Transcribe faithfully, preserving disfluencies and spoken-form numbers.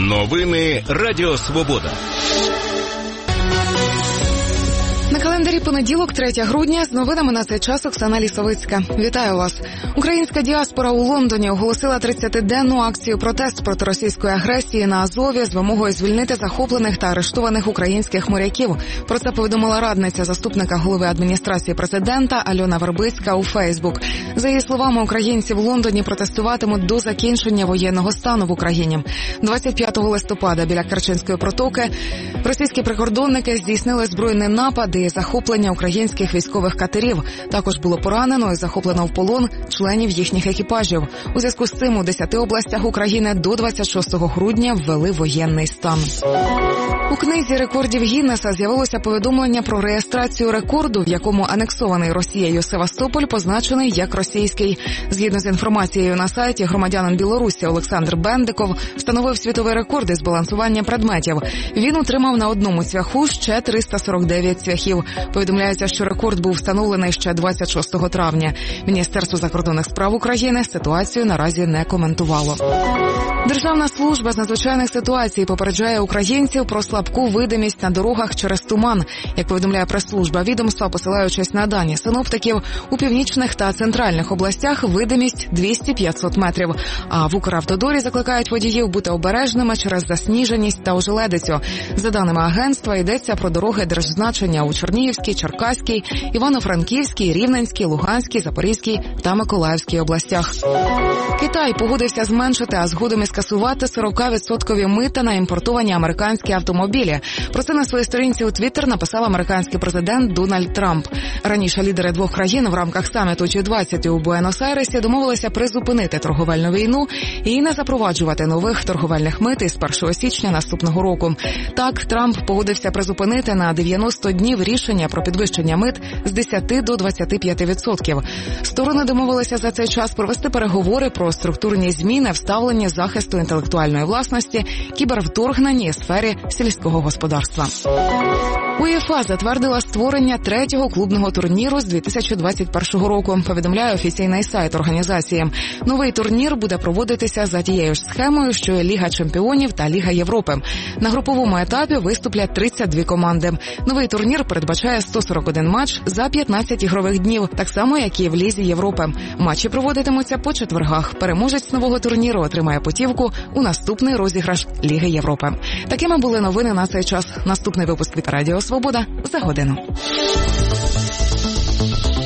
Новини Радіо Свобода. На календарі понеділок, третє грудня, з новинами на цей час Оксана Лісовицька. Вітаю вас. Українська діаспора у Лондоні оголосила тридцятиденну акцію протест проти російської агресії на Азові з вимогою звільнити захоплених та арештованих українських моряків. Про це повідомила радниця заступника голови адміністрації президента Альона Вербицька у Фейсбук. За її словами, українці в Лондоні протестуватимуть до закінчення воєнного стану в Україні. двадцять п'ятого листопада біля Керченської протоки російські прикордонники здійснили збройний напад і захоплення українських військових катерів. Також було поранено і захоплено в полон членів їхніх екіпажів. У зв'язку з цим у десяти областях України до двадцять шостого грудня ввели воєнний стан. У книзі рекордів Гіннеса з'явилося повідомлення про реєстрацію рекорду, в якому анексований Росією Севастополь позначений як російський. Згідно з інформацією на сайті, громадянин Білорусі Олександр Бендиков встановив світовий рекорд із балансування предметів. Він отримав на одному цвяху ще триста сорок дев'ять цвяхів. Повідомляється, що рекорд був встановлений ще двадцять шостого травня. Міністерство закордонних справ України ситуацію наразі не коментувало. Державна служба з надзвичайних ситуацій попереджає українців про слабку видимість на дорогах через туман. Як повідомляє прес-служба відомства, посилаючись на дані синоптиків, у північних та центральних областях видимість двісті-п'ятсот метрів. А в Укравтодорі закликають водіїв бути обережними через засніженість та ожеледицю. За даними агентства, йдеться про дороги держзначення у Чернігівській, Черкаській, Івано-Франківській, Рівненській, Луганській, Запорізькій та Миколаївській областях. Китай погодився зменшити, а згодом і скасувати сорок відсотків мита на імпортовані американські автомобілі. Про це на своїй сторінці у Твіттер написав американський президент Дональд Трамп. Раніше лідери двох країн в рамках саміту джі двадцять у Буенос-Айресі домовилися призупинити торговельну війну і не запроваджувати нових торговельних мит із першого січня наступного року. Так, Трамп погодився призупинити на дев'яносто днів рішення про підвищення мит з десяти до двадцяти п'яти відсотків. Сторони домовилися за цей час провести переговори про структурні зміни в ставленні захисту інтелектуальної власності, кібервторгненні і сфері сільського господарства. УЄФА затвердила створення третього клубного турніру з дві тисячі двадцять першого року, повідомляє офіційний сайт організації. Новий турнір буде проводитися за тією ж схемою, що і Ліга чемпіонів та Ліга Європи. На груповому етапі виступлять тридцять дві команди. Новий турнір передбачає сто сорок один матч за п'ятнадцять ігрових днів, так само, як і в Лізі Європи. Матчі проводитимуться по четвергах. Переможець нового турніру отримає путівку у наступний розіграш Ліги Європи. Такими були новини на цей час. Наступний випуск від Радіо Свобода за годину.